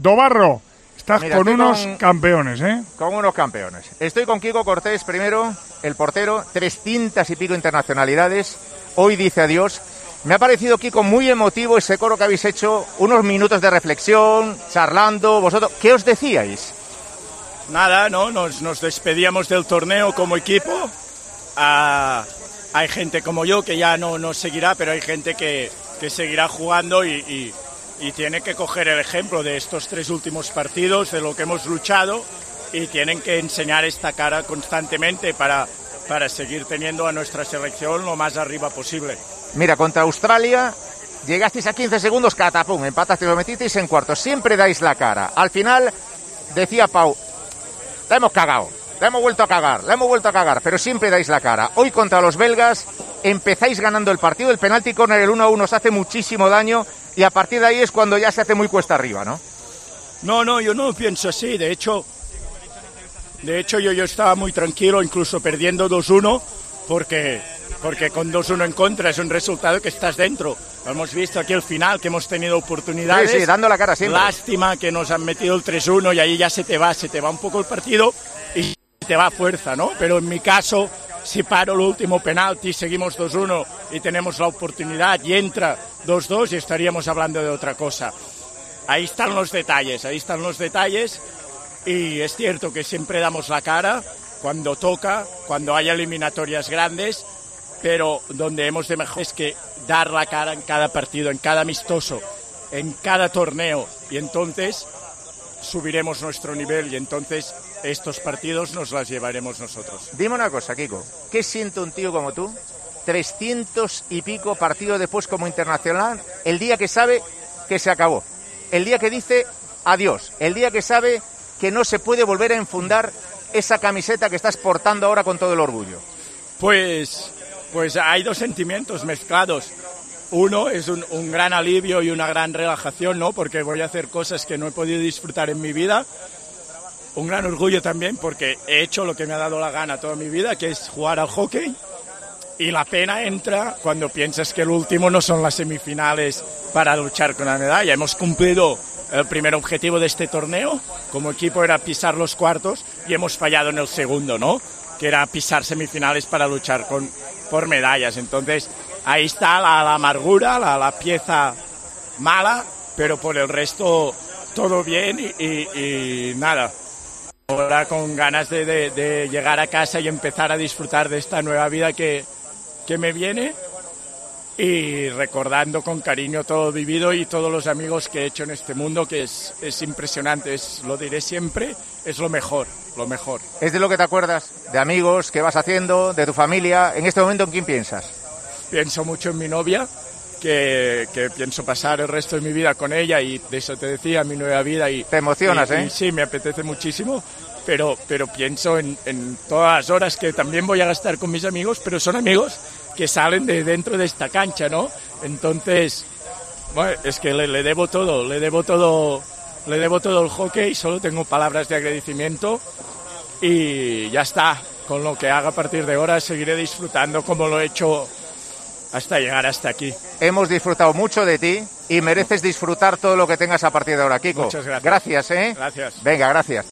Dobarro, estás Mira, con estoy unos campeones, ¿eh? Con unos campeones. Estoy con Quico Cortés primero, el portero, 300 y pico internacionalidades. Hoy dice adiós. Me ha parecido, Quico, muy emotivo ese coro que habéis hecho, unos minutos de reflexión, charlando. Vosotros, ¿qué os decíais? Nada, ¿no? Nos despedíamos del torneo como equipo. Hay gente como yo que ya no seguirá, pero hay gente que seguirá jugando y tiene que coger el ejemplo de estos 3 últimos partidos, de lo que hemos luchado, y tienen que enseñar esta cara constantemente para seguir teniendo a nuestra selección lo más arriba posible. Mira, contra Australia llegasteis a 15 segundos, catapum, empatasteis, lo metisteis en cuartos. Siempre dais la cara. Al final, decía Pau, la hemos cagado, la hemos vuelto a cagar, pero siempre dais la cara. Hoy contra los belgas empezáis ganando el partido, el penalti córner, el 1-1 os hace muchísimo daño y a partir de ahí es cuando ya se hace muy cuesta arriba, ¿no? No, yo no pienso así. De hecho yo estaba muy tranquilo, incluso perdiendo 2-1, porque con 2-1 en contra es un resultado que estás dentro. Lo hemos visto aquí al final, que hemos tenido oportunidades. Sí, dando la cara siempre. Lástima que nos han metido el 3-1 y ahí ya se te va un poco el partido y te va fuerza, ¿no? Pero en mi caso, si paro el último penalti, seguimos 2-1 y tenemos la oportunidad y entra 2-2 y estaríamos hablando de otra cosa. Ahí están los detalles y es cierto que siempre damos la cara cuando toca, cuando hay eliminatorias grandes, pero donde hemos de mejorar es que dar la cara en cada partido, en cada amistoso, en cada torneo, y entonces subiremos nuestro nivel y entonces estos partidos nos las llevaremos nosotros. Dime una cosa, Quico, ¿qué siente un tío como tú, 300 y pico partidos después como internacional, el día que sabe que se acabó, el día que dice adiós, el día que sabe que no se puede volver a enfundar esa camiseta que estás portando ahora con todo el orgullo? Pues hay 2 sentimientos mezclados. Uno es un gran alivio y una gran relajación, ¿no? Porque voy a hacer cosas que no he podido disfrutar en mi vida. Un gran orgullo también porque he hecho lo que me ha dado la gana toda mi vida, que es jugar al hockey. Y la pena entra cuando piensas que el último no son las semifinales para luchar con la medalla. Hemos cumplido el primer objetivo de este torneo, como equipo era pisar los cuartos, y hemos fallado en el segundo, ¿no? Que era pisar semifinales para luchar por medallas. Entonces, ahí está la amargura, la pieza mala, pero por el resto todo bien y nada. Ahora con ganas de llegar a casa y empezar a disfrutar de esta nueva vida que me viene, y recordando con cariño todo vivido y todos los amigos que he hecho en este mundo, que es impresionante, lo diré siempre, es lo mejor. ¿Es de lo que te acuerdas? ¿De amigos que vas haciendo? ¿De tu familia? ¿En este momento en quién piensas? Pienso mucho en mi novia, que pienso pasar el resto de mi vida con ella, y de eso te decía, mi nueva vida. Te emocionas, ¿eh? Y sí, me apetece muchísimo, pero pienso en todas las horas que también voy a gastar con mis amigos, pero son amigos que salen de dentro de esta cancha, ¿no? Entonces, bueno, es que le debo todo el hockey, solo tengo palabras de agradecimiento y ya está. Con lo que haga a partir de ahora seguiré disfrutando como lo he hecho hasta llegar hasta aquí. Hemos disfrutado mucho de ti y mereces disfrutar todo lo que tengas a partir de ahora, Quico. Muchas gracias. Gracias, ¿eh? Gracias. Venga, gracias.